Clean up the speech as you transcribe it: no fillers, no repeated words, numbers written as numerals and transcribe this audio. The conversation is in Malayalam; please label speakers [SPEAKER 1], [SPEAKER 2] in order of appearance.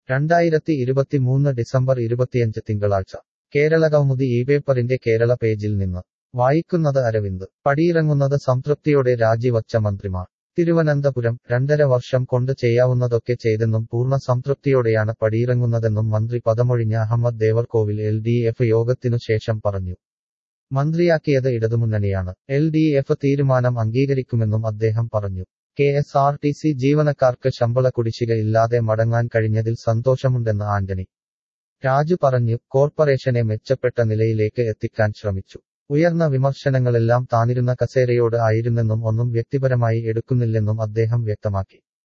[SPEAKER 1] 2023 ഡിസംബർ 25 തിങ്കളാഴ്ച കേരളകൗമുദി പേപ്പറിന്റെ കേരള പേജിൽ നിന്ന് വായിക്കുന്നത് അരവിന്ദ് പടിയിറങ്ങുന്നത് സംതൃപ്തിയോടെ രാജിവച്ച മന്ത്രിമാർ തിരുവനന്തപുരം 2.5 വർഷം കൊണ്ട് ചെയ്യാവുന്നതൊക്കെ ചെയ്തെന്നും പൂർണ്ണ സംതൃപ്തിയോടെയാണ് പടിയിറങ്ങുന്നതെന്നും മന്ത്രി പദമൊഴിഞ്ഞ അഹമ്മദ് ദേവർകോവിൽ LDF യോഗത്തിനു ശേഷം പറഞ്ഞു. മന്ത്രിയാക്കിയത് ഇടതുമുന്നണിയാണ്. LDF തീരുമാനം അംഗീകരിക്കുമെന്നും അദ്ദേഹം പറഞ്ഞു. KSRTC ജീവനക്കാർക്ക് ശമ്പള കുടിശ്ശിക ഇല്ലാതെ മടങ്ങാൻ കഴിഞ്ഞതിൽ സന്തോഷമുണ്ടെന്ന് ആന്റണി രാജു പറഞ്ഞു. കോർപ്പറേഷനെ മെച്ചപ്പെട്ട നിലയിലേക്ക് എത്തിക്കാൻ ശ്രമിച്ചു. ഉയർന്ന വിമർശനങ്ങളെല്ലാം താനിരുന്ന കസേരയോട് ആയിരുന്നെന്നും ഒന്നും വ്യക്തിപരമായി എടുക്കുന്നില്ലെന്നും അദ്ദേഹം വ്യക്തമാക്കി.